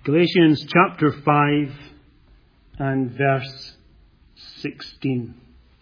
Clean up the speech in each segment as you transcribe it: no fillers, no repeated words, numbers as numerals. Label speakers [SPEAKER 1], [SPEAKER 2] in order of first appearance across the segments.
[SPEAKER 1] Galatians chapter 5 and verse 16.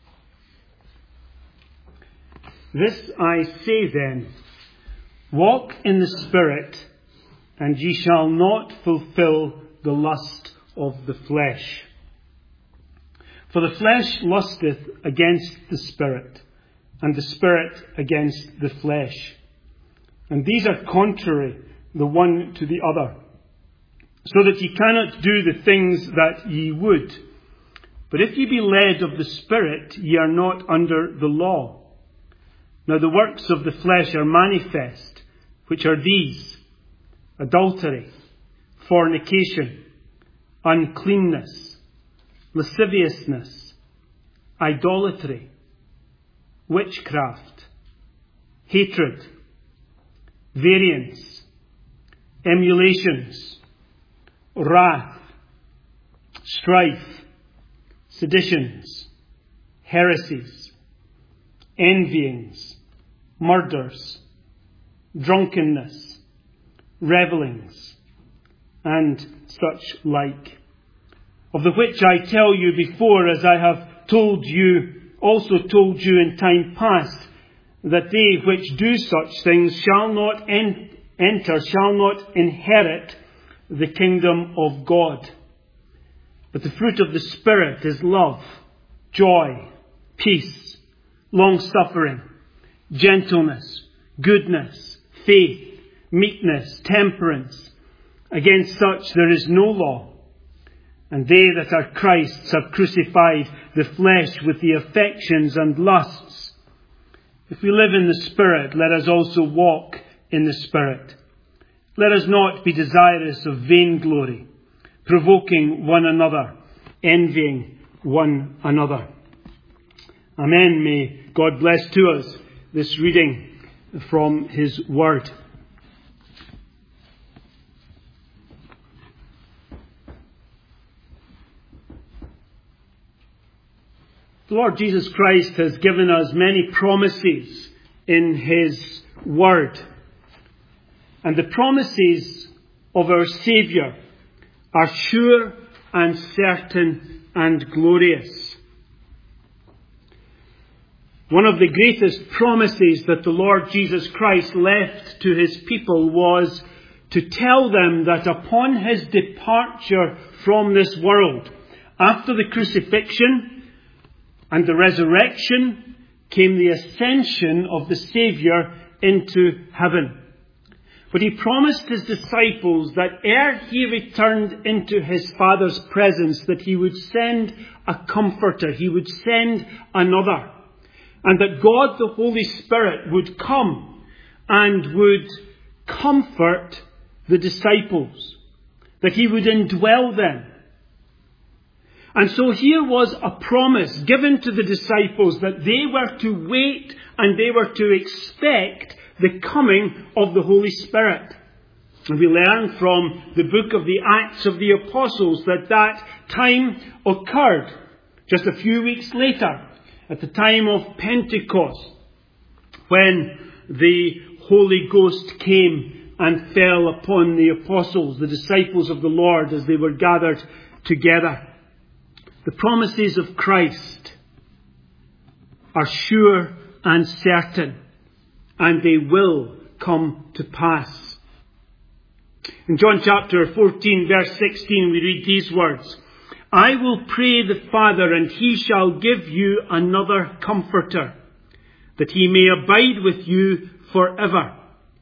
[SPEAKER 1] This I say then, walk in the Spirit, and ye shall not fulfill the lust of the flesh. For the flesh lusteth against the Spirit, and the Spirit against the flesh. And these are contrary the one to the other, so that ye cannot do the things that ye would. But if ye be led of the Spirit, ye are not under the law. Now the works of the flesh are manifest, which are these: adultery, fornication, uncleanness, lasciviousness, idolatry, witchcraft, hatred, variance, emulations, wrath, strife, seditions, heresies, envyings, murders, drunkenness, revellings, and such like, of the which I tell you before, as I have also told you in time past, that they which do such things shall not inherit the kingdom of God. But the fruit of the Spirit is love, joy, peace, long-suffering, gentleness, goodness, faith, meekness, temperance. Against such there is no law. And they that are Christ's have crucified the flesh with the affections and lusts. If we live in the Spirit, let us also walk in the Spirit. Let us not be desirous of vainglory, provoking one another, envying one another. Amen. May God bless to us this reading from His Word. The Lord Jesus Christ has given us many promises in His Word. And the promises of our Saviour are sure and certain and glorious. One of the greatest promises that the Lord Jesus Christ left to His people was to tell them that upon His departure from this world, after the crucifixion and the resurrection, came the ascension of the Saviour into heaven. But He promised His disciples that ere He returned into His Father's presence, that He would send a comforter, He would send another. And that God the Holy Spirit would come and would comfort the disciples. That He would indwell them. And so here was a promise given to the disciples that they were to wait and they were to expect the coming of the Holy Spirit. And we learn from the book of the Acts of the Apostles that time occurred just a few weeks later, at the time of Pentecost, when the Holy Ghost came and fell upon the apostles, the disciples of the Lord, as they were gathered together. The promises of Christ are sure and certain, and they will come to pass. In John chapter 14, verse 16, we read these words: I will pray the Father, and He shall give you another Comforter, that He may abide with you forever.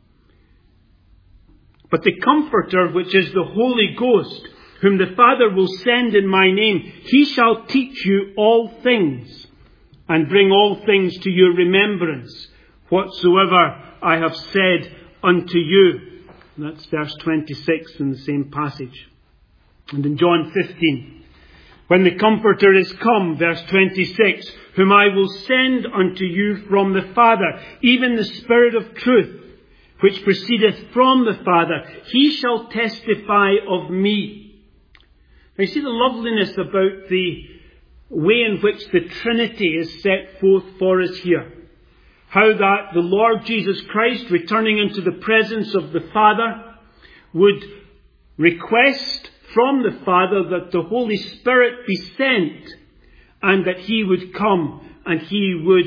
[SPEAKER 1] But the Comforter, which is the Holy Ghost, whom the Father will send in my name, He shall teach you all things, and bring all things to your remembrance, whatsoever I have said unto you. And that's verse 26 in the same passage. And in John 15, when the Comforter is come, verse 26, whom I will send unto you from the Father, even the Spirit of truth, which proceedeth from the Father, He shall testify of me. Now you see the loveliness about the way in which the Trinity is set forth for us here. How that the Lord Jesus Christ, returning into the presence of the Father, would request from the Father that the Holy Spirit be sent, and that He would come and He would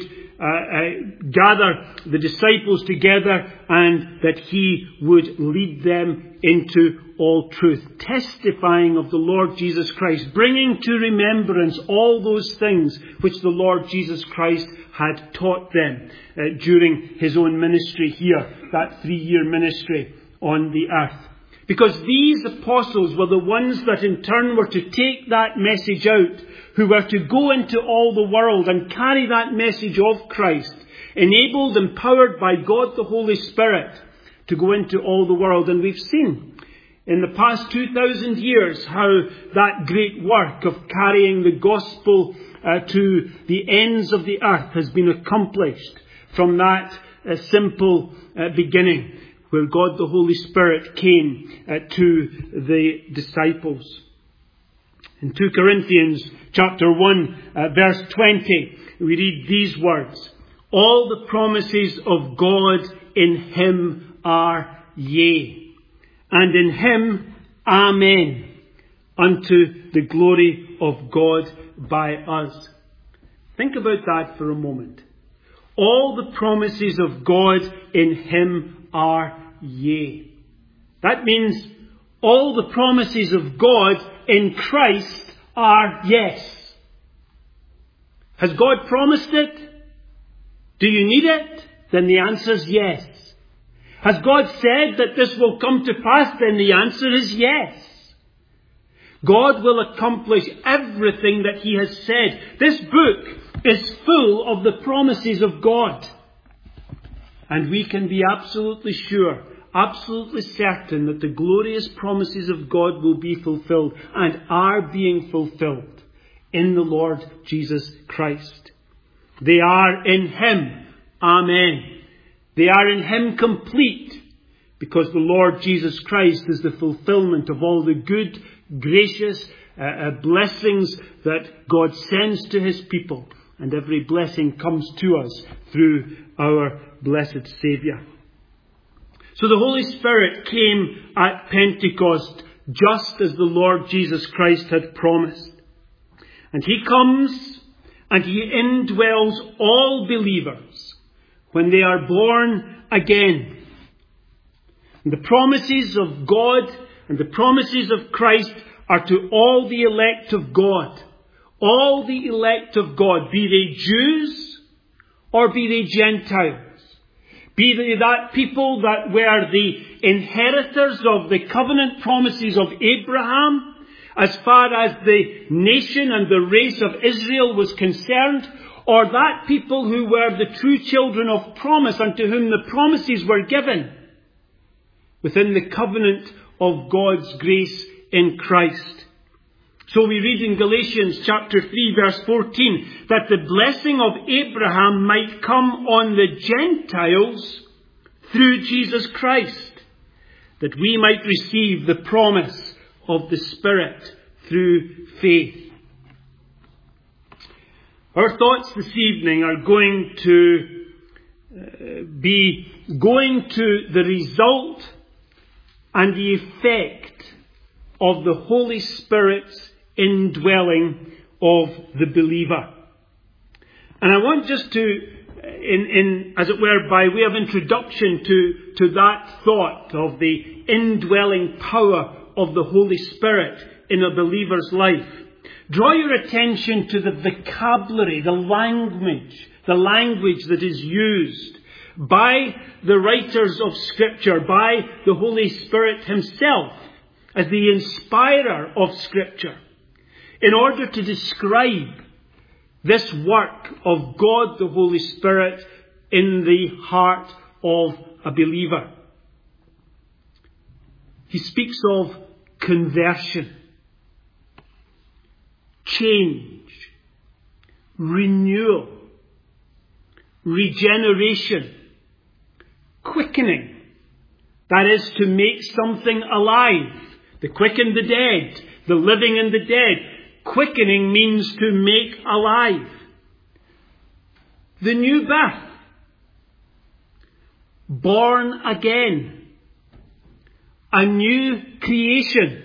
[SPEAKER 1] gather the disciples together, and that He would lead them into all truth, testifying of the Lord Jesus Christ, bringing to remembrance all those things which the Lord Jesus Christ had taught them during His own ministry here, that 3-year ministry on the earth. Because these apostles were the ones that in turn were to take that message out, who were to go into all the world and carry that message of Christ, enabled, empowered by God the Holy Spirit, to go into all the world. And we've seen in the past 2,000 years how that great work of carrying the gospel to the ends of the earth has been accomplished from that simple beginning, where God the Holy Spirit came to the disciples. In 2 Corinthians chapter 1, verse 20, we read these words: "All the promises of God in Him are yea, and in Him amen, unto the glory of God by us." Think about that for a moment. All the promises of God in Him are yea. That means all the promises of God in Christ are yes. Has God promised it? Do you need it? Then the answer is yes. Has God said that this will come to pass? Then the answer is yes. God will accomplish everything that He has said. This book is full of the promises of God. And we can be absolutely sure, absolutely certain that the glorious promises of God will be fulfilled and are being fulfilled in the Lord Jesus Christ. They are in Him. Amen. They are in Him complete, because the Lord Jesus Christ is the fulfillment of all the good, gracious blessings that God sends to His people. And every blessing comes to us through our blessed Saviour. So the Holy Spirit came at Pentecost just as the Lord Jesus Christ had promised. And He comes and He indwells all believers when they are born again. And the promises of God and the promises of Christ are to all the elect of God. All the elect of God, be they Jews or be they Gentiles. Be they that people that were the inheritors of the covenant promises of Abraham, as far as the nation and the race of Israel was concerned, or that people who were the true children of promise, unto whom the promises were given within the covenant of God's grace in Christ. So we read in Galatians chapter 3 verse 14 that the blessing of Abraham might come on the Gentiles through Jesus Christ, that we might receive the promise of the Spirit through faith. Our thoughts this evening are going to be going to the result and the effect of the Holy Spirit's indwelling of the believer. And I want just to, as it were, by way of introduction to that thought of the indwelling power of the Holy Spirit in a believer's life, draw your attention to the vocabulary, the language that is used by the writers of Scripture, by the Holy Spirit Himself, as the inspirer of Scripture, in order to describe this work of God the Holy Spirit in the heart of a believer. He speaks of conversion, change, renewal, regeneration, quickening. That is to make something alive. To quicken the dead, the living and the dead. Quickening means to make alive. The new birth. Born again. a new creation.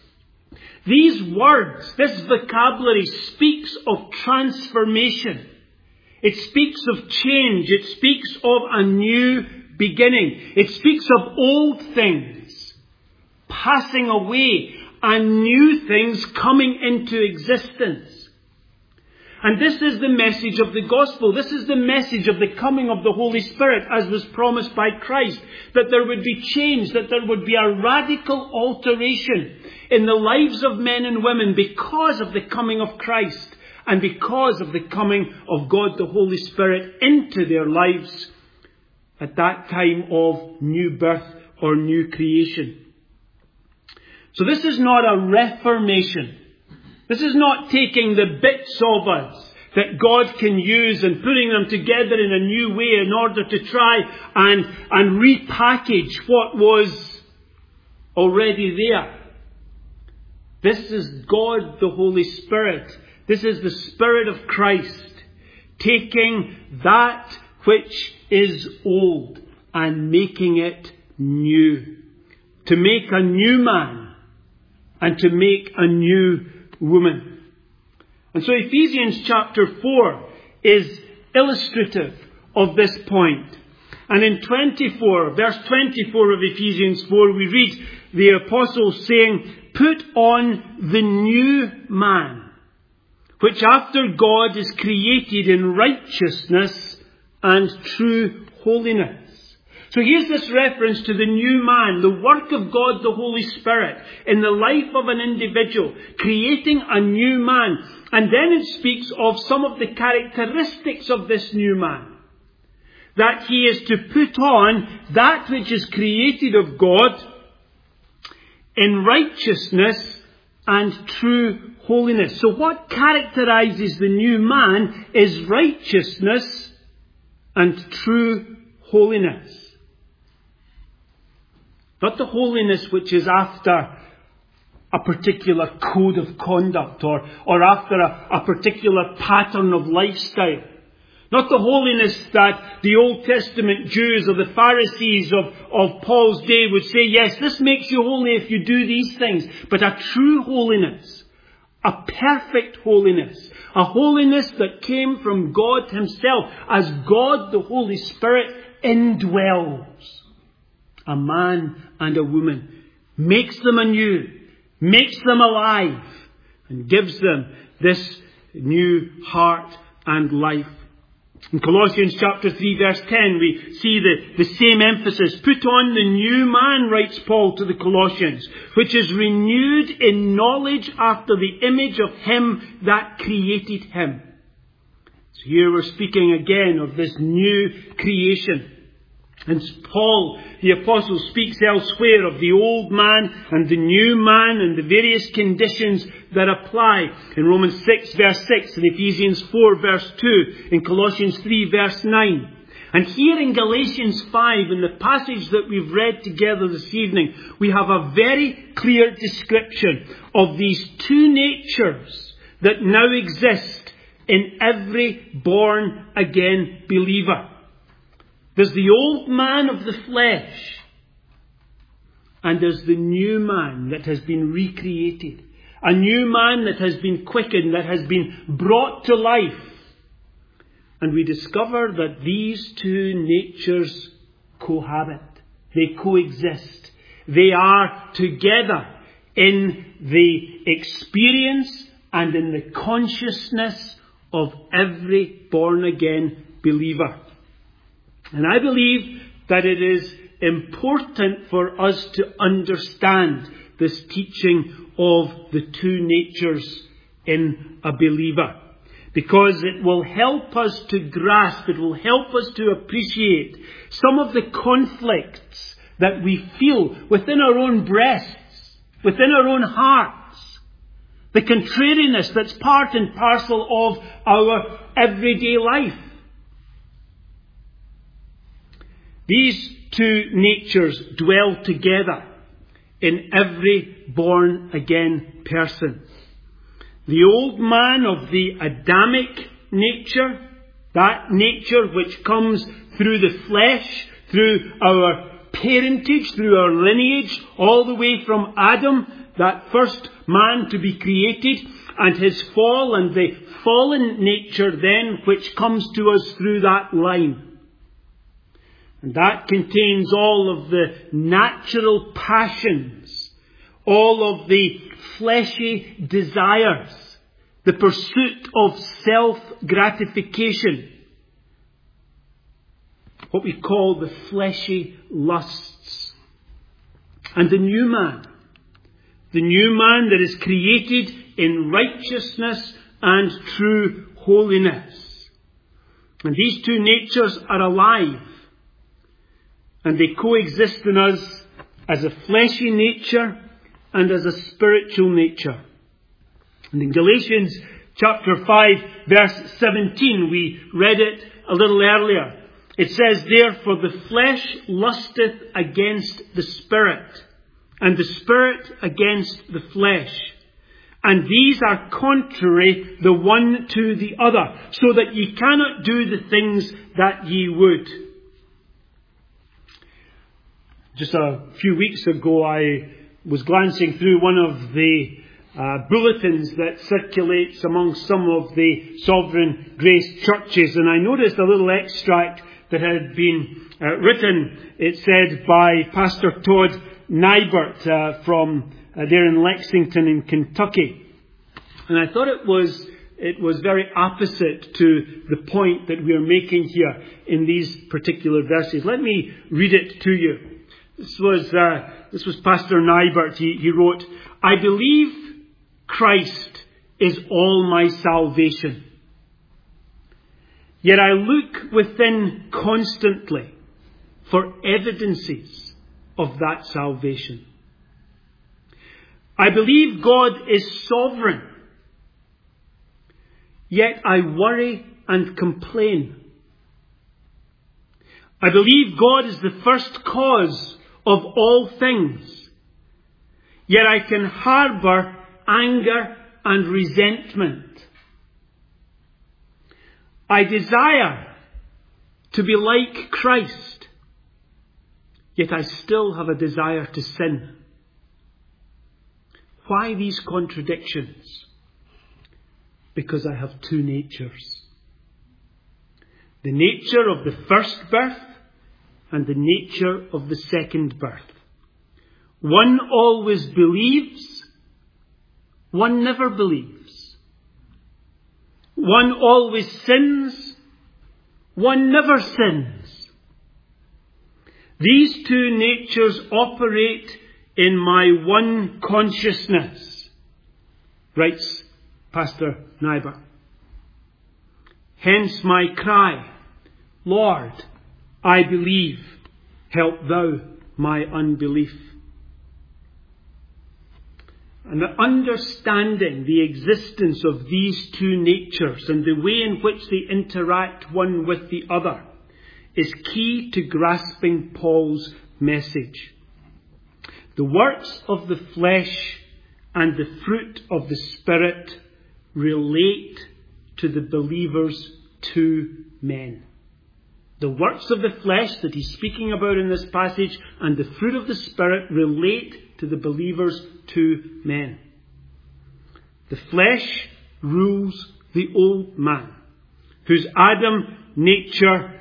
[SPEAKER 1] These words, this vocabulary speaks of transformation. It speaks of change. It speaks of a new beginning. It speaks of old things passing away and new things coming into existence. And this is the message of the gospel. This is the message of the coming of the Holy Spirit as was promised by Christ. That there would be change, that there would be a radical alteration in the lives of men and women because of the coming of Christ and because of the coming of God the Holy Spirit into their lives at that time of new birth or new creation. So this is not a reformation. This is not taking the bits of us that God can use and putting them together in a new way in order to try and repackage what was already there. This is God the Holy Spirit. This is the Spirit of Christ taking that which is old and making it new. To make a new man and to make a new woman. And so Ephesians chapter 4 is illustrative of this point. And in verse 24 of Ephesians 4, we read the apostle saying, "Put on the new man, which after God is created in righteousness and true holiness." So here's this reference to the new man, the work of God the Holy Spirit in the life of an individual, creating a new man. And then it speaks of some of the characteristics of this new man. That he is to put on that which is created of God in righteousness and true holiness. So what characterizes the new man is righteousness and true holiness. Not the holiness which is after a particular code of conduct or after a particular pattern of lifestyle. Not the holiness that the Old Testament Jews or the Pharisees of Paul's day would say, yes, this makes you holy if you do these things. But a true holiness, a perfect holiness, a holiness that came from God Himself as God the Holy Spirit indwells a man and a woman, makes them anew, makes them alive, and gives them this new heart and life. In Colossians chapter 3 verse 10 we see the same emphasis. Put on the new man, writes Paul to the Colossians, which is renewed in knowledge after the image of Him that created him. So here we're speaking again of this new creation. And Paul, the apostle, speaks elsewhere of the old man and the new man and the various conditions that apply. In Romans 6 verse 6, in Ephesians 4 verse 2, in Colossians 3 verse 9. And here in Galatians 5, in the passage that we've read together this evening, we have a very clear description of these two natures that now exist in every born again believer. There's the old man of the flesh, and there's the new man that has been recreated. A new man that has been quickened, that has been brought to life. And we discover that these two natures cohabit. They coexist. They are together in the experience and in the consciousness of every born again believer. And I believe that it is important for us to understand this teaching of the two natures in a believer. Because it will help us to grasp, it will help us to appreciate some of the conflicts that we feel within our own breasts, within our own hearts. The contrariness that's part and parcel of our everyday life. These two natures dwell together in every born again person. The old man of the Adamic nature, that nature which comes through the flesh, through our parentage, through our lineage, all the way from Adam, that first man to be created, and his fall and the fallen nature then which comes to us through that line. And that contains all of the natural passions, all of the fleshy desires, the pursuit of self-gratification, what we call the fleshy lusts. And the new man that is created in righteousness and true holiness. And these two natures are alive, and they coexist in us as a fleshy nature and as a spiritual nature. And in Galatians chapter 5 verse 17, we read it a little earlier. It says, "Therefore the flesh lusteth against the Spirit, and the Spirit against the flesh. And these are contrary the one to the other, so that ye cannot do the things that ye would." Just a few weeks ago, I was glancing through one of the bulletins that circulates among some of the Sovereign Grace churches, and I noticed a little extract that had been written. It said by Pastor Todd Nybert from there in Lexington in Kentucky. And I thought it was very opposite to the point that we are making here in these particular verses. Let me read it to you. This was Pastor Nybert. He wrote, "I believe Christ is all my salvation. Yet I look within constantly for evidences of that salvation. I believe God is sovereign. Yet I worry and complain. I believe God is the first cause of all things. Yet I can harbour anger and resentment. I desire to be like Christ, yet I still have a desire to sin. Why these contradictions? Because I have two natures. The nature of the first birth and the nature of the second birth. One always believes, one never believes. One always sins, one never sins. These two natures operate in my one consciousness," writes Pastor Nybert. "Hence my cry, Lord, I believe, help thou my unbelief." And understanding the existence of these two natures and the way in which they interact one with the other is key to grasping Paul's message. The works of the flesh and the fruit of the Spirit relate to the believer's two men. The works of the flesh that he's speaking about in this passage and the fruit of the Spirit relate to the believer's two men. The flesh rules the old man, whose Adam nature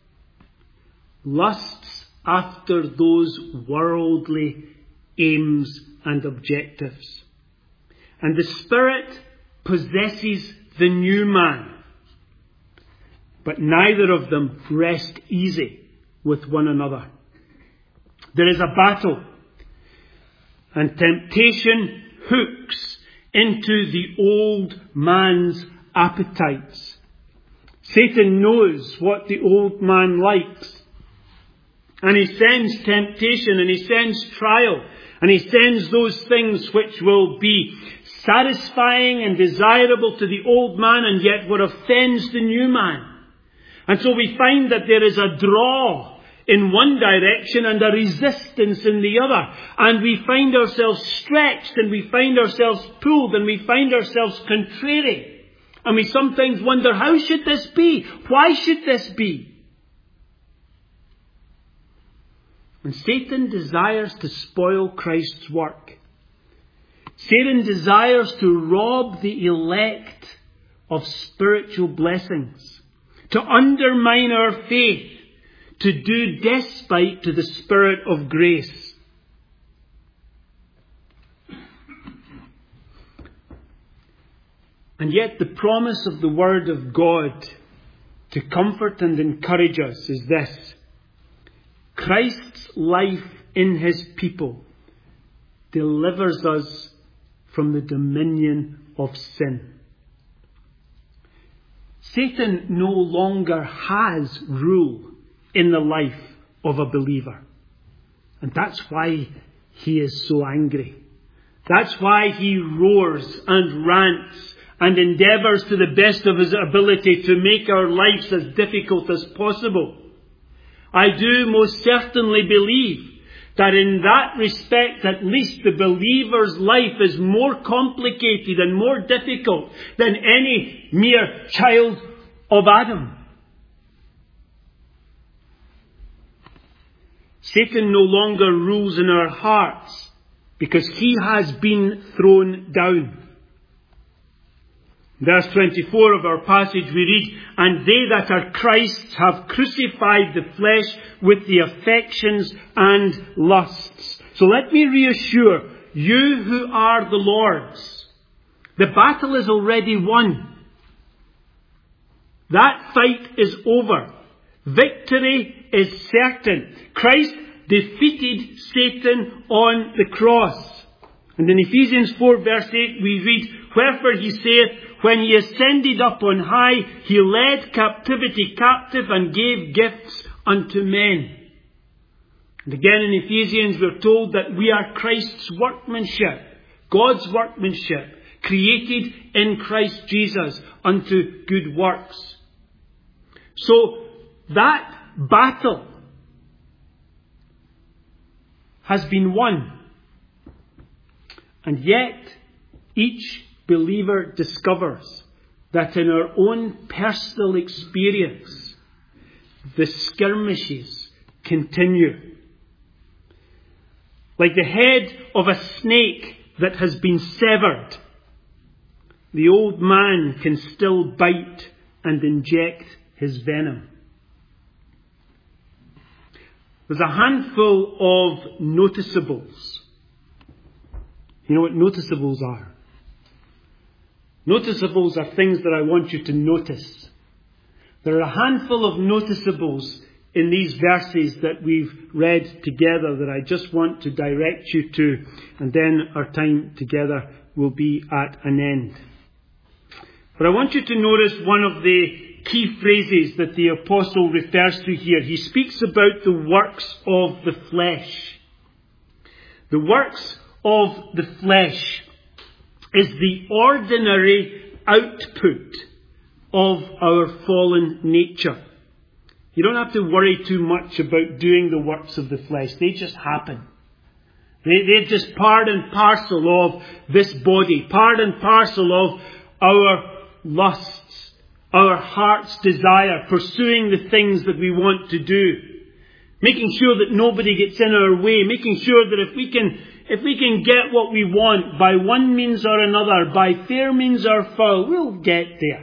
[SPEAKER 1] lusts after those worldly aims and objectives. And the Spirit possesses the new man. But neither of them rest easy with one another. There is a battle, and temptation hooks into the old man's appetites. Satan knows what the old man likes. And he sends temptation, and he sends trial, and he sends those things which will be satisfying and desirable to the old man, and yet what offends the new man. And so we find that there is a draw in one direction and a resistance in the other. And we find ourselves stretched, and we find ourselves pulled, and we find ourselves contrary. And we sometimes wonder, how should this be? Why should this be? And Satan desires to spoil Christ's work. Satan desires to rob the elect of spiritual blessings, to undermine our faith, to do despite to the Spirit of grace. And yet the promise of the Word of God to comfort and encourage us is this: Christ's life in His people delivers us from the dominion of sin. Satan no longer has rule in the life of a believer. And that's why he is so angry. That's why he roars and rants and endeavours to the best of his ability to make our lives as difficult as possible. I do most certainly believe that in that respect, at least, the believer's life is more complicated and more difficult than any mere child of Adam. Satan no longer rules in our hearts because he has been thrown down. Verse 24 of our passage we read, "And they that are Christ's have crucified the flesh with the affections and lusts." So let me reassure you who are the Lord's, the battle is already won. That fight is over. Victory is certain. Christ defeated Satan on the cross. And in Ephesians 4 verse 8 we read, "Wherefore he saith, when he ascended up on high, he led captivity captive and gave gifts unto men." And again in Ephesians we're told that we are Christ's workmanship, God's workmanship, created in Christ Jesus unto good works. So that battle has been won. And yet each believer discovers that in our own personal experience, the skirmishes continue. Like the head of a snake that has been severed, the old man can still bite and inject his venom. There's a handful of noticeables. You know what noticeables are? Noticeables are things that I want you to notice. There are a handful of noticeables in these verses that we've read together that I just want to direct you to, and then our time together will be at an end. But I want you to notice one of the key phrases that the apostle refers to here. He speaks about the works of the flesh. The works of the flesh is the ordinary output of our fallen nature. You don't have to worry too much about doing the works of the flesh. They just happen. They're just part and parcel of this body, part and parcel of our lusts, our heart's desire, pursuing the things that we want to do, making sure that nobody gets in our way, making sure that if we can get what we want by one means or another, by fair means or foul, we'll get there.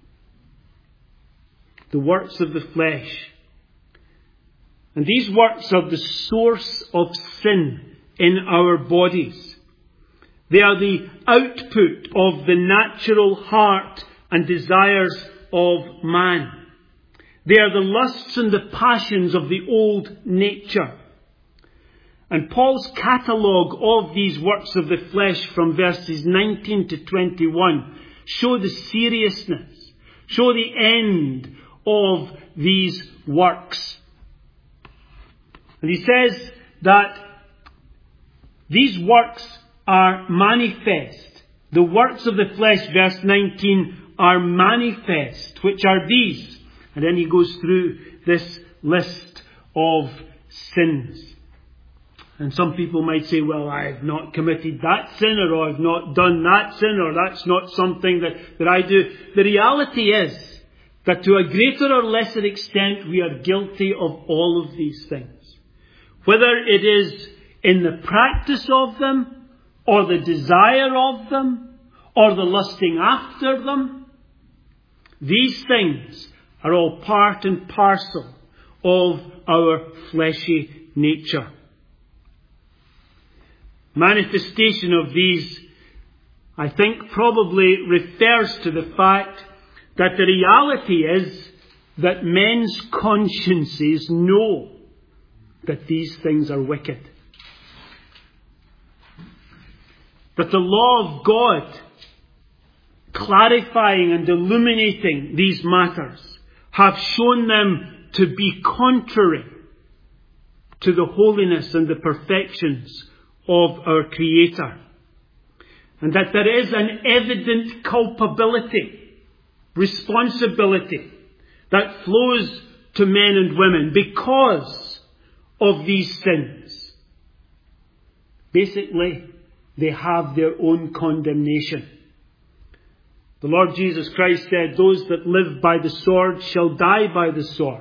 [SPEAKER 1] The works of the flesh. And these works are the source of sin in our bodies. They are the output of the natural heart and desires of man. They are the lusts and the passions of the old nature. And Paul's catalogue of these works of the flesh from verses 19 to 21 show the seriousness, show the end of these works. And he says that these works are manifest. The works of the flesh, verse 19, are manifest, which are these. And then he goes through this list of sins. And some people might say, well, I have not committed that sin, or I've not done that sin, or that's not something that I do. The reality is that to a greater or lesser extent, we are guilty of all of these things. whether it is in the practice of them, or the desire of them, or the lusting after them. These things are all part and parcel of our fleshy nature. Manifestation of these, I think, probably refers to the fact that the reality is that men's consciences know that these things are wicked. That the law of God, clarifying and illuminating these matters, have shown them to be contrary to the holiness and the perfections of our Creator. And that there is an evident culpability, responsibility, that flows to men and women because of these sins. Basically, they have their own condemnation. The Lord Jesus Christ said, "Those that live by the sword shall die by the sword.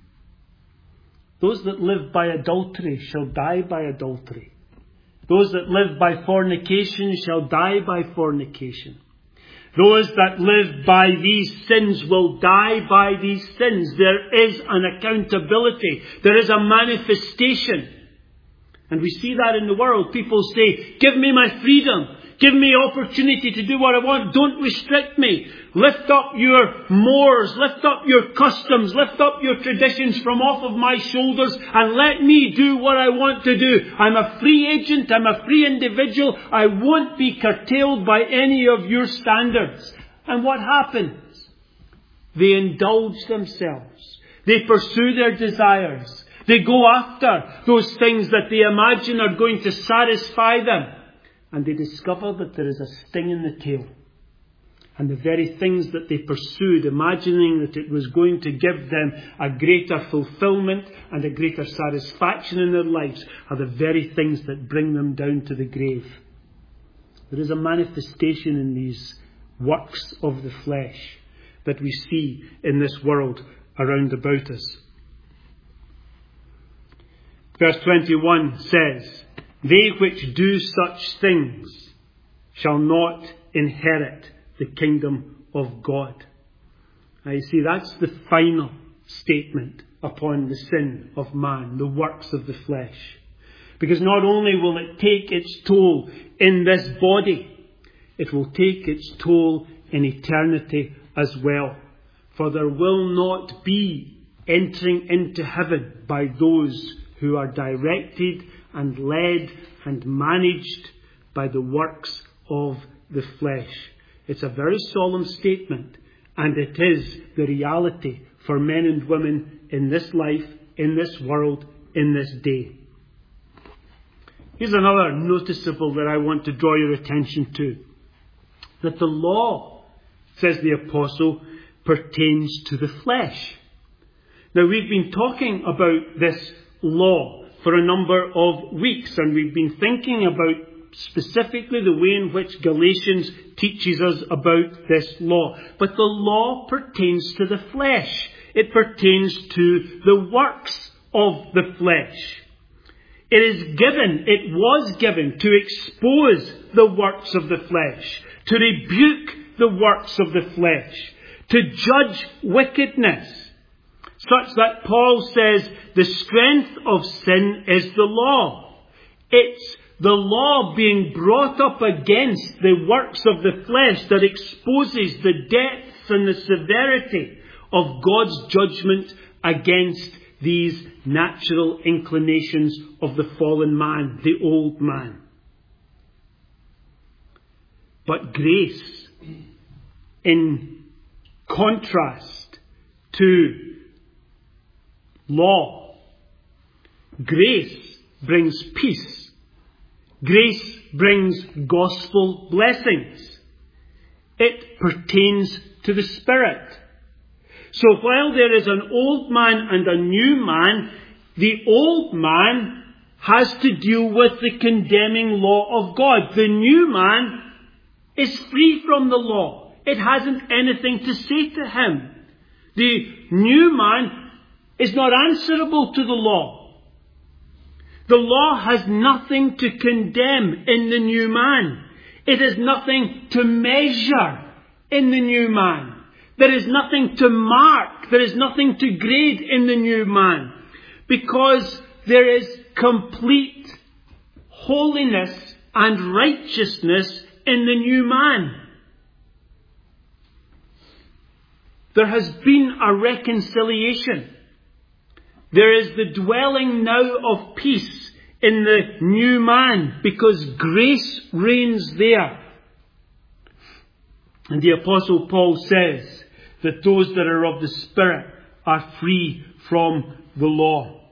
[SPEAKER 1] Those that live by adultery shall die by adultery. Those that live by fornication shall die by fornication. Those that live by these sins will die by these sins." There is an accountability. There is a manifestation. And we see that in the world. People say, "Give me my freedom. Give me opportunity to do what I want. Don't restrict me. Lift up your mores. Lift up your customs. Lift up your traditions from off of my shoulders and let me do what I want to do. I'm a free agent. I'm a free individual. I won't be curtailed by any of your standards." And what happens? They indulge themselves. They pursue their desires. They go after those things that they imagine are going to satisfy them. And they discover that there is a sting in the tail. And the very things that they pursued, imagining that it was going to give them a greater fulfillment and a greater satisfaction in their lives, are the very things that bring them down to the grave. There is a manifestation in these works of the flesh that we see in this world around about us. Verse 21 says, "They which do such things shall not inherit the kingdom of God." Now you see, that's the final statement upon the sin of man, the works of the flesh. Because not only will it take its toll in this body, it will take its toll in eternity as well. For there will not be entering into heaven by those who are directed and led and managed by the works of the flesh. It's a very solemn statement, and it is the reality for men and women in this life, in this world, in this day. Here's another noticeable that I want to draw your attention to. That the law, says the apostle, pertains to the flesh. Now we've been talking about this law for a number of weeks, and we've been thinking about specifically the way in which Galatians teaches us about this law. But the law pertains to the flesh. It pertains to the works of the flesh. It was given to expose the works of the flesh, to rebuke the works of the flesh, to judge wickedness, such that Paul says the strength of sin is the law. It's the law being brought up against the works of the flesh that exposes the depths and the severity of God's judgment against these natural inclinations of the fallen man, the old man. But grace, in contrast to law, grace brings peace. Grace brings gospel blessings. It pertains to the Spirit. So while there is an old man and a new man, the old man has to deal with the condemning law of God. The new man is free from the law. It hasn't anything to say to him. The new man is not answerable to the law. The law has nothing to condemn in the new man. It has nothing to measure in the new man. There is nothing to mark. There is nothing to grade in the new man. Because there is complete holiness and righteousness in the new man. There has been a reconciliation. There is the dwelling now of peace in the new man because grace reigns there. And the Apostle Paul says that those that are of the Spirit are free from the law.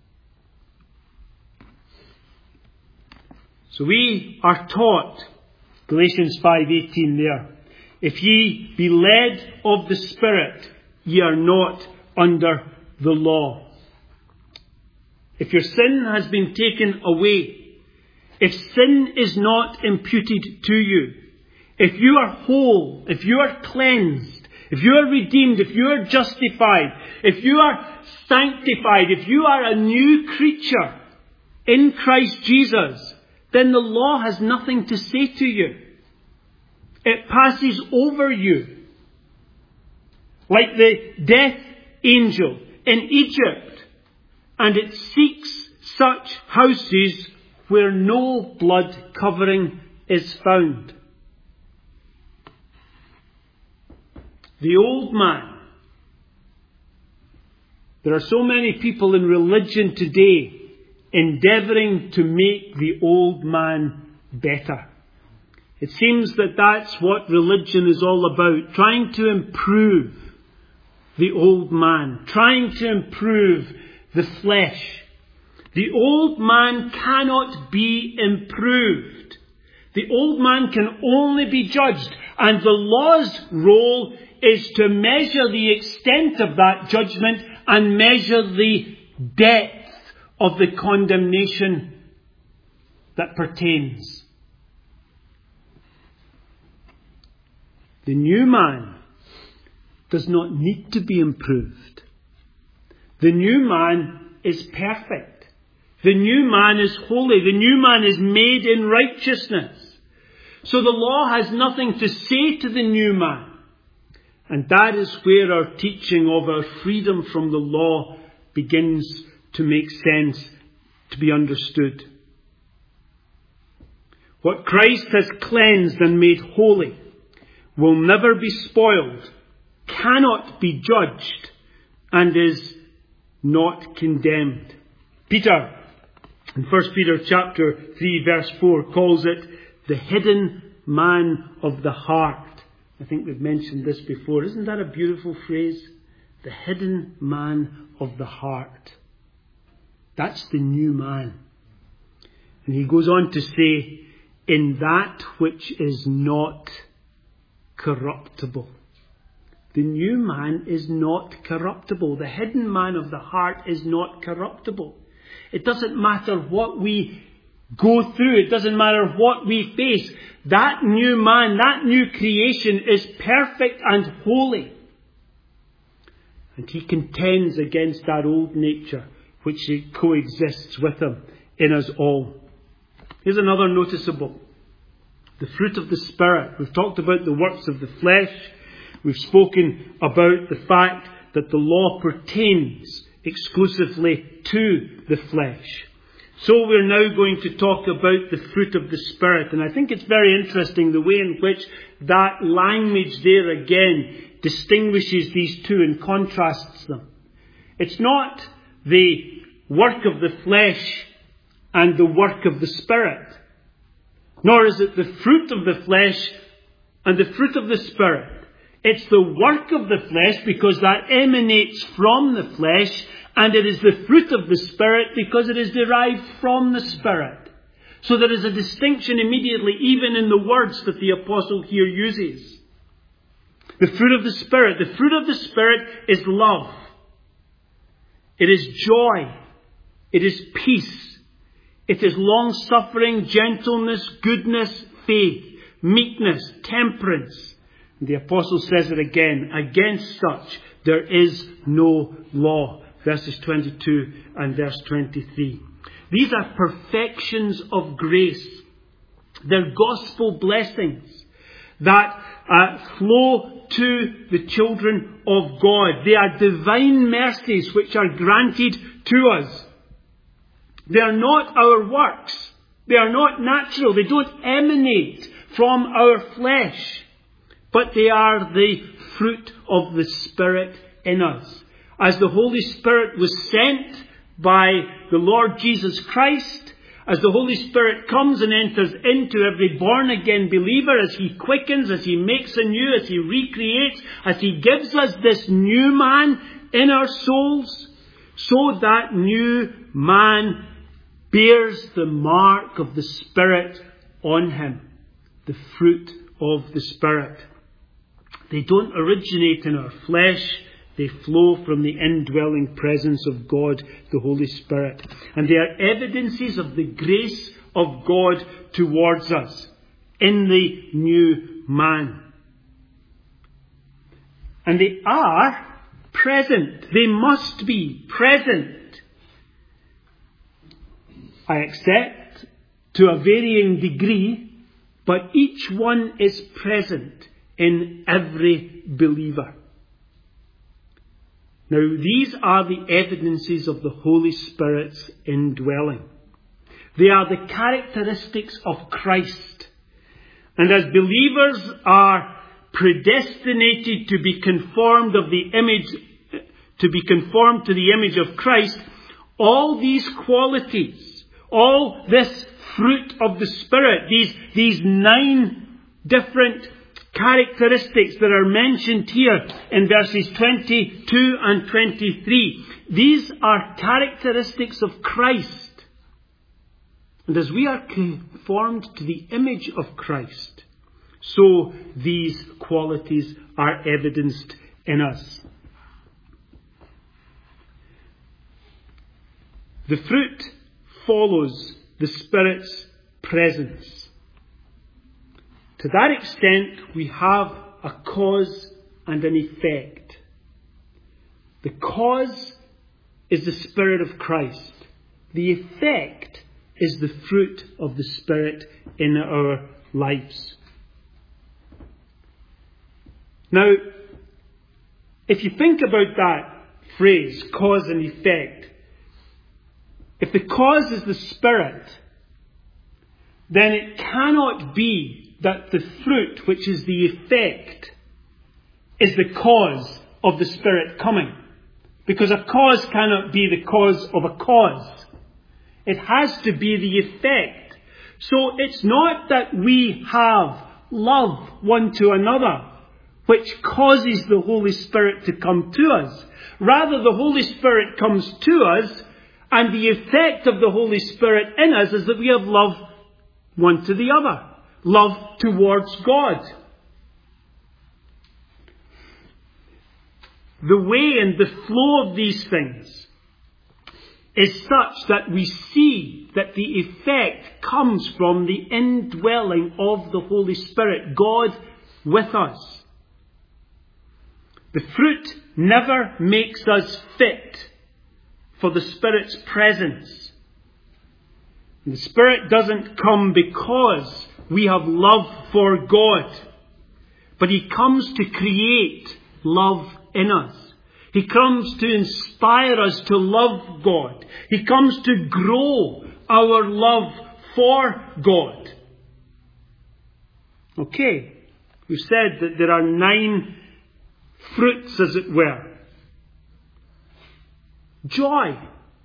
[SPEAKER 1] So we are taught, Galatians 5:18 there, if ye be led of the Spirit, ye are not under the law. If your sin has been taken away, if sin is not imputed to you, if you are whole, if you are cleansed, if you are redeemed, if you are justified, if you are sanctified, if you are a new creature in Christ Jesus, then the law has nothing to say to you. It passes over you. Like the death angel in Egypt. And it seeks such houses where no blood covering is found. The old man. There are so many people in religion today endeavouring to make the old man better. It seems that that's what religion is all about. Trying to improve the old man. Trying to improve the flesh. The old man cannot be improved. The old man can only be judged. And the law's role is to measure the extent of that judgment and measure the depth of the condemnation that pertains. The new man does not need to be improved. The new man is perfect. The new man is holy. The new man is made in righteousness. So the law has nothing to say to the new man. And that is where our teaching of our freedom from the law begins to make sense, to be understood. What Christ has cleansed and made holy will never be spoiled, cannot be judged, and is not condemned. Peter, in 1 Peter chapter 3 verse 4, calls it the hidden man of the heart. I think we've mentioned this before. Isn't that a beautiful phrase? The hidden man of the heart. That's the new man. And he goes on to say, in that which is not corruptible. The new man is not corruptible. The hidden man of the heart is not corruptible. It doesn't matter what we go through. It doesn't matter what we face. That new man, that new creation is perfect and holy. And he contends against that old nature which coexists with him in us all. Here's another noticeable. The fruit of the Spirit. We've talked about the works of the flesh. We've spoken about the fact that the law pertains exclusively to the flesh. So we're now going to talk about the fruit of the Spirit. And I think it's very interesting the way in which that language there again distinguishes these two and contrasts them. It's not the work of the flesh and the work of the Spirit. Nor is it the fruit of the flesh and the fruit of the Spirit. It's the work of the flesh because that emanates from the flesh, and it is the fruit of the Spirit because it is derived from the Spirit. So there is a distinction immediately even in the words that the apostle here uses. The fruit of the Spirit. The fruit of the Spirit is love. It is joy. It is peace. It is long-suffering, gentleness, goodness, faith, meekness, temperance. And the apostle says it again. Against such there is no law. Verses 22 and verse 23. These are perfections of grace. They're gospel blessings that flow to the children of God. They are divine mercies which are granted to us. They are not our works. They are not natural. They don't emanate from our flesh. But they are the fruit of the Spirit in us. As the Holy Spirit was sent by the Lord Jesus Christ, as the Holy Spirit comes and enters into every born-again believer, as He quickens, as He makes anew, as He recreates, as He gives us this new man in our souls, so that new man bears the mark of the Spirit on him, the fruit of the Spirit. They don't originate in our flesh. They flow from the indwelling presence of God, the Holy Spirit. And they are evidences of the grace of God towards us in the new man. And they are present. They must be present. I accept to a varying degree, but each one is present in every believer. Now, these are the evidences of the Holy Spirit's indwelling. They are the characteristics of Christ. And as believers are predestinated to be conformed to the image of Christ, all these qualities, all this fruit of the Spirit, these 9 different characteristics that are mentioned here in verses 22 and 23. These are characteristics of Christ. And as we are conformed to the image of Christ, so these qualities are evidenced in us. The fruit follows the Spirit's presence. To that extent, we have a cause and an effect. The cause is the Spirit of Christ. The effect is the fruit of the Spirit in our lives. Now, if you think about that phrase, cause and effect, if the cause is the Spirit, then it cannot be that the fruit, which is the effect, is the cause of the Spirit coming. Because a cause cannot be the cause of a cause. It has to be the effect. So it's not that we have love one to another, which causes the Holy Spirit to come to us. Rather, the Holy Spirit comes to us, and the effect of the Holy Spirit in us is that we have love one to the other. Love towards God. The way and the flow of these things is such that we see that the effect comes from the indwelling of the Holy Spirit, God with us. The fruit never makes us fit for the Spirit's presence. And the Spirit doesn't come because we have love for God, but He comes to create love in us. He comes to inspire us to love God. He comes to grow our love for God. Okay, we've said that there are 9 fruits, as it were. Joy.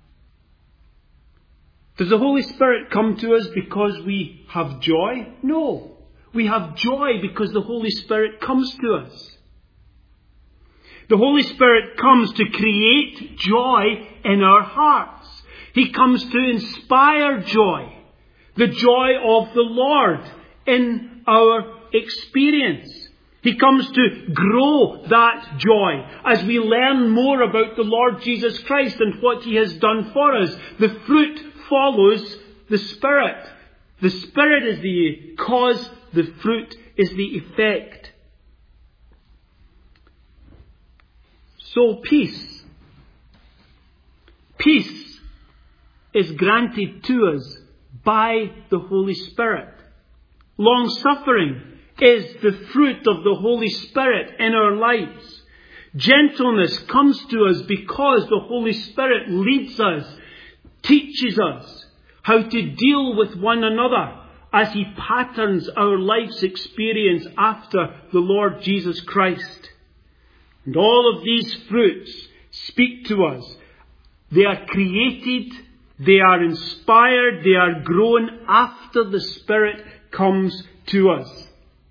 [SPEAKER 1] Does the Holy Spirit come to us because we have joy? No. We have joy because the Holy Spirit comes to us. The Holy Spirit comes to create joy in our hearts. He comes to inspire joy. The joy of the Lord in our experience. He comes to grow that joy as we learn more about the Lord Jesus Christ and what He has done for us. The fruit follows the Spirit. The Spirit is the cause, the fruit is the effect. So peace. Peace is granted to us by the Holy Spirit. Long-suffering is the fruit of the Holy Spirit in our lives. Gentleness comes to us because the Holy Spirit leads us, teaches us how to deal with one another as He patterns our life's experience after the Lord Jesus Christ. And all of these fruits speak to us. They are created, they are inspired, they are grown after the Spirit comes to us.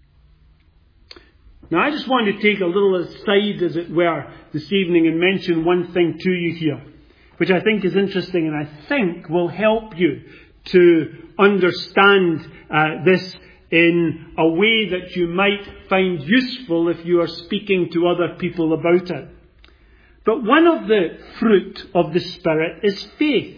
[SPEAKER 1] Now I just want to take a little aside, as it were, this evening and mention one thing to you here, which I think is interesting and I think will help you to understand this in a way that you might find useful if you are speaking to other people about it. But one of the fruit of the Spirit is faith.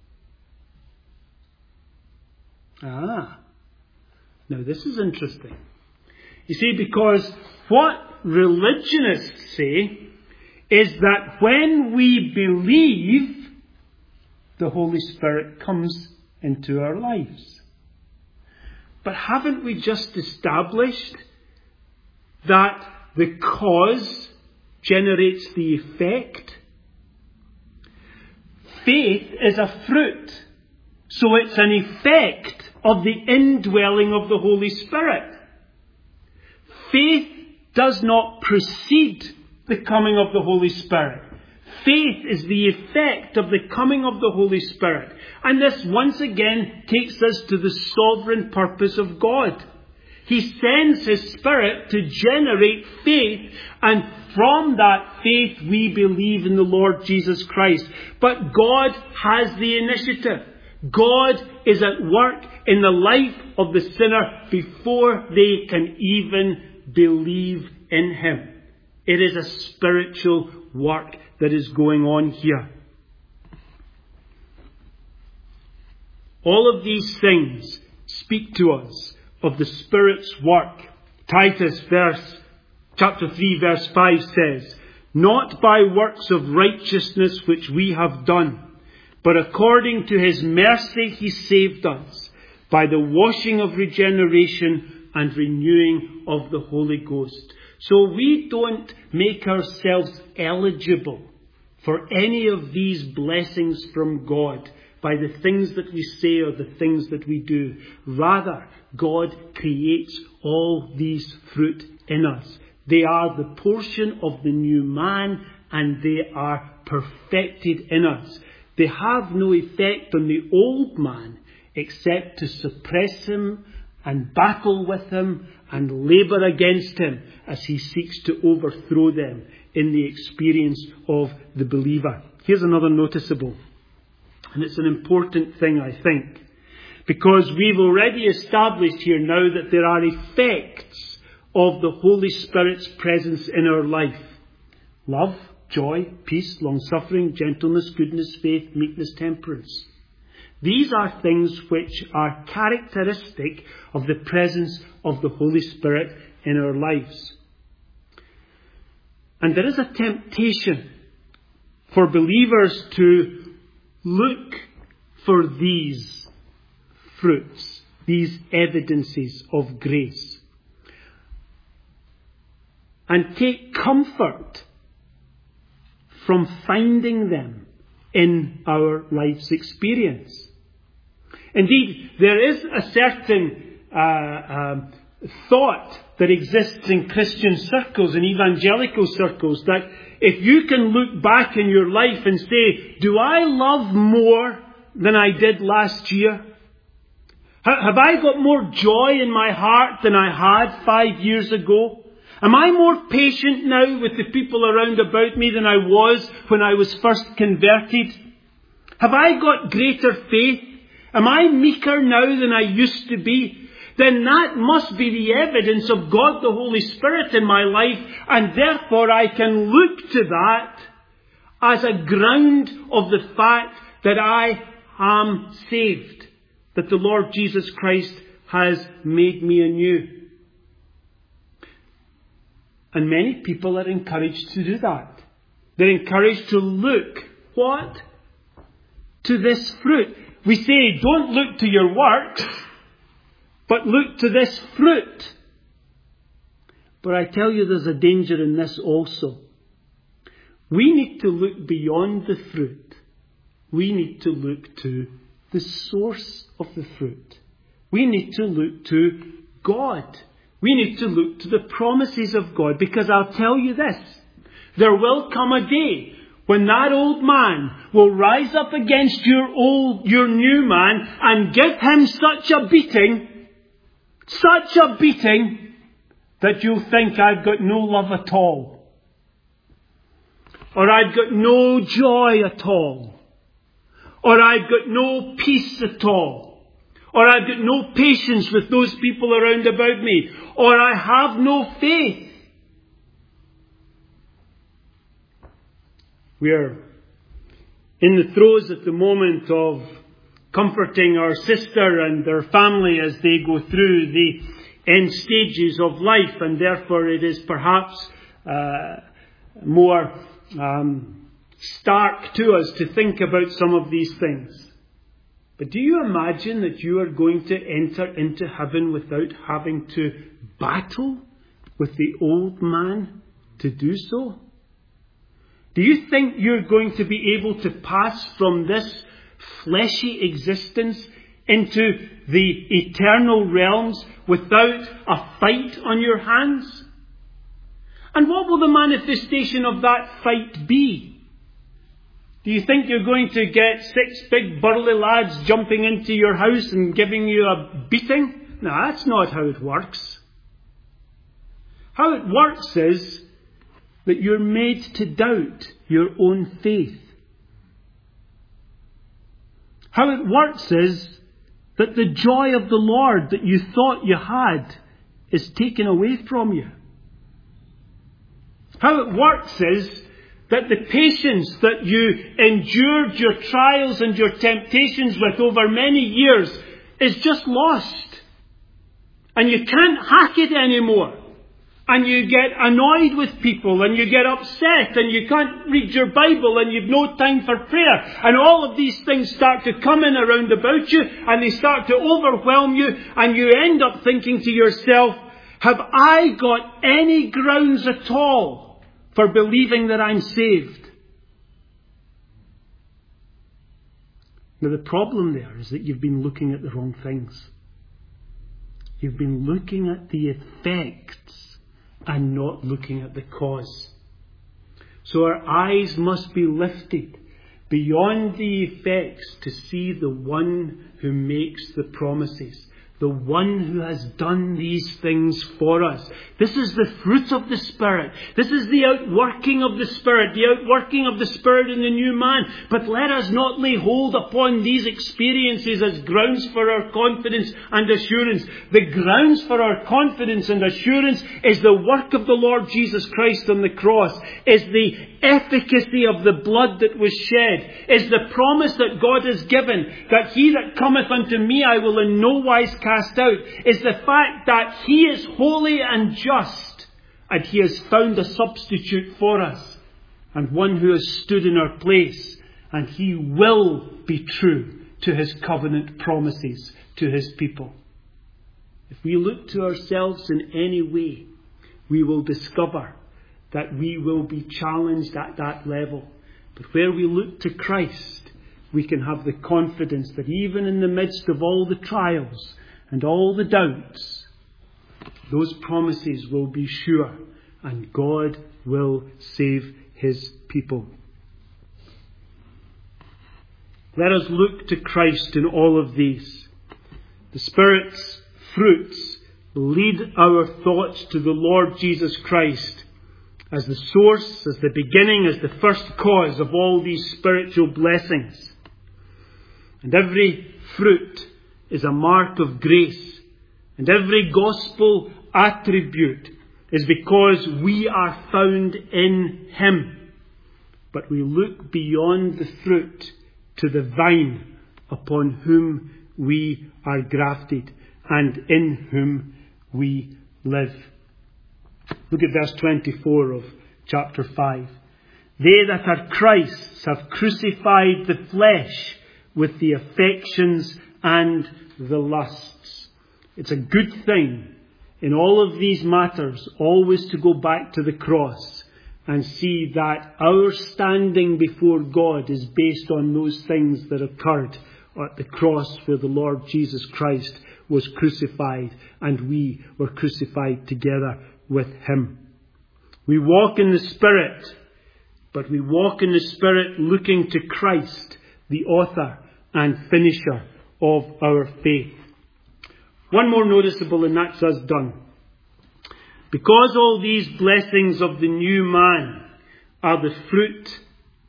[SPEAKER 1] Now this is interesting. You see, because what religionists say is that when we believe, the Holy Spirit comes into our lives. But haven't we just established that the cause generates the effect? Faith is a fruit, so it's an effect of the indwelling of the Holy Spirit. Faith does not precede the coming of the Holy Spirit. Faith is the effect of the coming of the Holy Spirit. And this once again takes us to the sovereign purpose of God. He sends His Spirit to generate faith, and from that faith we believe in the Lord Jesus Christ. But God has the initiative. God is at work in the life of the sinner before they can even believe in Him. It is a spiritual work that is going on here. All of these things speak to us of the Spirit's work. Titus chapter 3 verse 5 says, "Not by works of righteousness which we have done, but according to His mercy He saved us, by the washing of regeneration and renewing of the Holy Ghost." So we don't make ourselves eligible for any of these blessings from God by the things that we say or the things that we do. Rather, God creates all these fruit in us. They are the portion of the new man, and they are perfected in us. They have no effect on the old man except to suppress him and battle with him and labour against him as he seeks to overthrow them in the experience of the believer. Here's another noticeable, and it's an important thing, I think, because we've already established here now that there are effects of the Holy Spirit's presence in our life. Love, joy, peace, long-suffering, gentleness, goodness, faith, meekness, temperance. These are things which are characteristic of the presence of the Holy Spirit in our lives. And there is a temptation for believers to look for these fruits, these evidences of grace, and take comfort from finding them in our life's experience. Indeed, there is a certain thought that exists in Christian circles, in evangelical circles, that if you can look back in your life and say, do I love more than I did last year? Have I got more joy in my heart than I had 5 years ago? Am I more patient now with the people around about me than I was when I was first converted? Have I got greater faith? Am I meeker now than I used to be? Then that must be the evidence of God the Holy Spirit in my life, and therefore I can look to that as a ground of the fact that I am saved, that the Lord Jesus Christ has made me anew. And many people are encouraged to do that. They're encouraged to look, what? to this fruit. We say, don't look to your works, but look to this fruit. But I tell you, there's a danger in this also. We need to look beyond the fruit. We need to look to the source of the fruit. We need to look to God. We need to look to the promises of God. Because I'll tell you this, there will come a day when that old man will rise up against your new man and give him such a beating, that you'll think, I've got no love at all. Or I've got no joy at all. Or I've got no peace at all. Or I've got no patience with those people around about me. Or I have no faith. We're in the throes at the moment of comforting our sister and their family as they go through the end stages of life, and therefore it is perhaps more stark to us to think about some of these things. But do you imagine that you are going to enter into heaven without having to battle with the old man to do so? Do you think you're going to be able to pass from this fleshy existence into the eternal realms without a fight on your hands? And what will the manifestation of that fight be? Do you think you're going to get 6 big burly lads jumping into your house and giving you a beating? No, that's not how it works. How it works is that you're made to doubt your own faith. How it works is that the joy of the Lord that you thought you had is taken away from you. How it works is that the patience that you endured your trials and your temptations with over many years is just lost. And you can't hack it anymore. And you get annoyed with people, and you get upset, and you can't read your Bible, and you've no time for prayer. And all of these things start to come in around about you, and they start to overwhelm you, and you end up thinking to yourself, have I got any grounds at all for believing that I'm saved? Now the problem there is that you've been looking at the wrong things. You've been looking at the effects and not looking at the cause. So our eyes must be lifted beyond the effects to see the one who makes the promises, the one who has done these things for us. This is the fruit of the Spirit. This is the outworking of the Spirit, the outworking of the Spirit in the new man. But let us not lay hold upon these experiences as grounds for our confidence and assurance. The grounds for our confidence and assurance is the work of the Lord Jesus Christ on the cross, is the efficacy of the blood that was shed, is the promise that God has given, that he that cometh unto me I will in no wise cast out, is the fact that he is holy and just, and he has found a substitute for us, and one who has stood in our place, and he will be true to his covenant promises to his people. If we look to ourselves in any way, we will discover that we will be challenged at that level. But where we look to Christ, we can have the confidence that even in the midst of all the trials and all the doubts, those promises will be sure, and God will save his people. Let us look to Christ in all of these. The Spirit's fruits lead our thoughts to the Lord Jesus Christ as the source, as the beginning, as the first cause of all these spiritual blessings. And every fruit is a mark of grace. And every gospel attribute is because we are found in him. But we look beyond the fruit to the vine upon whom we are grafted and in whom we live. Look at verse 24 of chapter 5. They that are Christ's have crucified the flesh with the affections and the lusts. It's a good thing in all of these matters always to go back to the cross and see that our standing before God is based on those things that occurred at the cross where the Lord Jesus Christ was crucified and we were crucified together with Him. We walk in the Spirit, but we walk in the Spirit looking to Christ, the author and finisher of our faith. One more noticeable, and that's us done. Because all these blessings of the new man are the fruit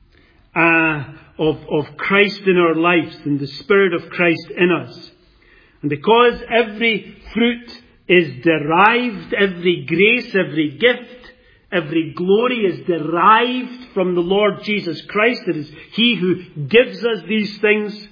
[SPEAKER 1] of Christ in our lives and the Spirit of Christ in us, and because every fruit is derived, every grace, every gift, every glory is derived from the Lord Jesus Christ, it is He who gives us these things,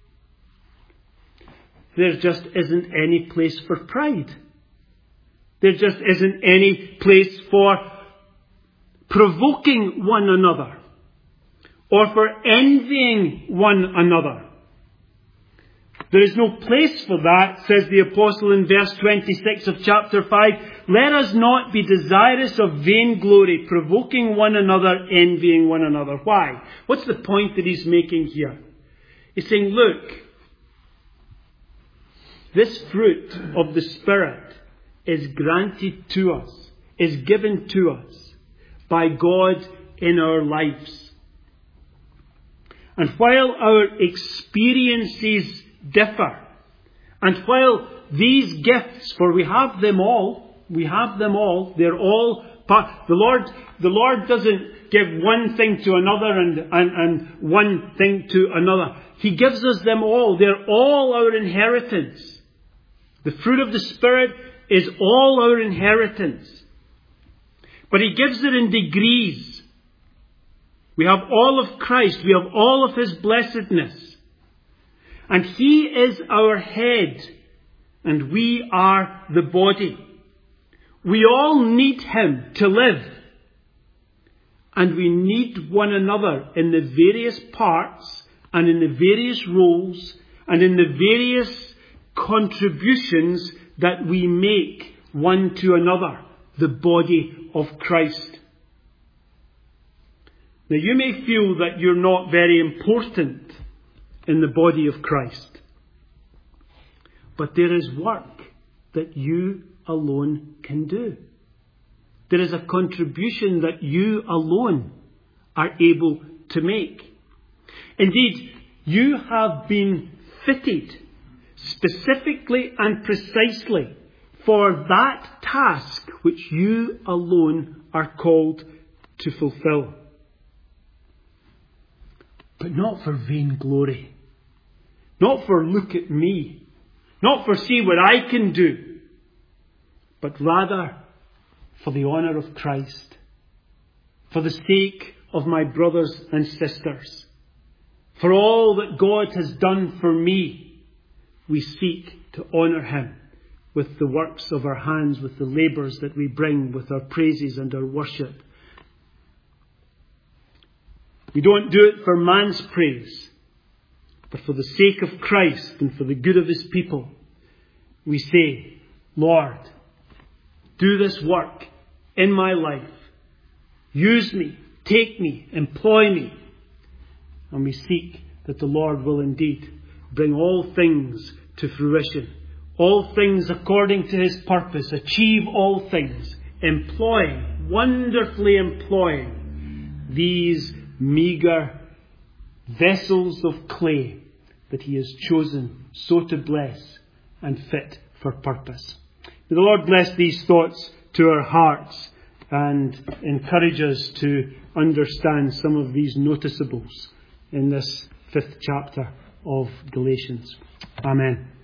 [SPEAKER 1] there just isn't any place for pride. There just isn't any place for provoking one another or for envying one another. There is no place for that, says the Apostle in verse 26 of chapter 5. Let us not be desirous of vainglory, provoking one another, envying one another. Why? What's the point that he's making here? He's saying, look, this fruit of the Spirit is granted to us, is given to us by God in our lives. And while our experiences differ, and while these gifts, for we have them all, they're all part. The Lord doesn't give one thing to another and one thing to another. He gives us them all. They're all our inheritance. The fruit of the Spirit is all our inheritance. But He gives it in degrees. We have all of Christ. We have all of His blessedness. And He is our head. And we are the body. We all need Him to live. And we need one another in the various parts and in the various roles and in the various contributions that we make one to another, the body of Christ. Now you may feel that you're not very important in the body of Christ, but there is work that you alone can do. There is a contribution that you alone are able to make. Indeed, you have been fitted specifically and precisely for that task which you alone are called to fulfill. But not for vainglory. Not for look at me. Not for see what I can do. But rather for the honour of Christ. For the sake of my brothers and sisters. For all that God has done for me. We seek to honour Him with the works of our hands, with the labours that we bring, with our praises and our worship. We don't do it for man's praise, but for the sake of Christ and for the good of His people. We say, Lord, do this work in my life. Use me, take me, employ me. And we seek that the Lord will indeed bring all things to fruition. All things according to His purpose. Achieve all things. Wonderfully employing these meagre vessels of clay that He has chosen so to bless and fit for purpose. May the Lord bless these thoughts to our hearts and encourage us to understand some of these noticeables in this 5th chapter of Galatians. Amen.